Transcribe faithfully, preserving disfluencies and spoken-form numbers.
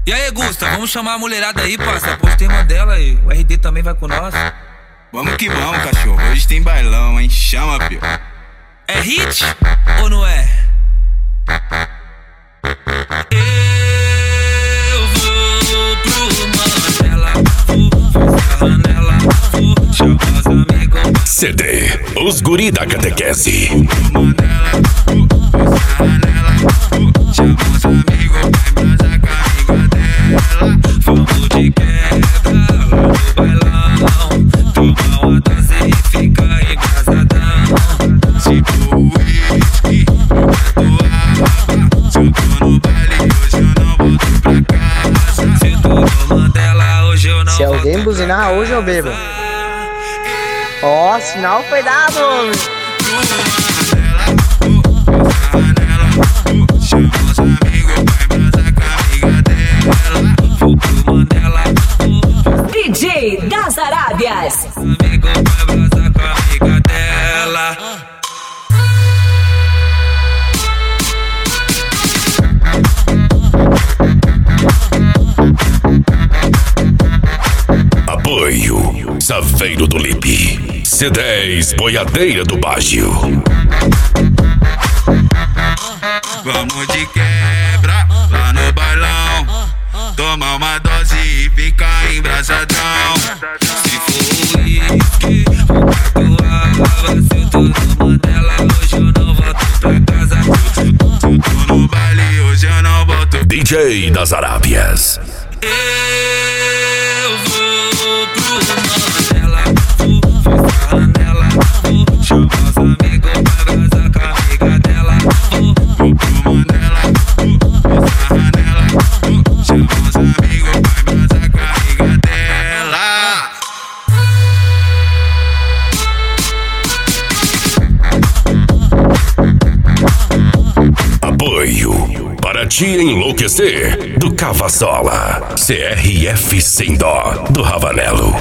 E aí, Gusta, vamos chamar a mulherada aí, parça. Postei uma dela aí. O R D também vai com nós. Vamos que vamos, cachorro. Hoje tem bailão, hein? Chama, pio. É hit ou não é? Eu vou pro Mandela, vou ferrar nela, vou chamar os amigos. C D, os guri da catequese. Mandela, vou ferrar nela, vou chamar os amigos. Vamos de quebra lá no bailão, toma uma dose e fica engraçadão. Tipo uísque, eu tô no baile, hoje eu não volto pra casa. Se eu tô no Mandela, hoje eu não Se volto alguém buzinar, pra hoje eu bebo. casa. Ó, sinal foi dado, homem. Chama os amigos, vai embrasar com a amiga dela. Vou pro Mandela, D J das Arábias. amigo vai embrasar com a amiga dela. Apoio Saveiro do Lipe, C dez Boiadeira do Baggio. Vamos de quebra lá no bailão, toma uma dose e fica embrasadão. Se for uísque, vou tatuar. Se eu tô no Mandela, hoje eu não volto pra casa. Eu tô no baile, hoje eu não volto. D J das Arábias. Eu vou pro Mandela, vou ferrar nela, vou chamar os amigos pra embrasar com a amiga dela. Vou pro Mandela, vou ferrar nela, vou chamar os amigos, vai embrasar com a amiga dela. Apoio para te enlouquecer do Cavassola, C R F sem dó do Ravanello.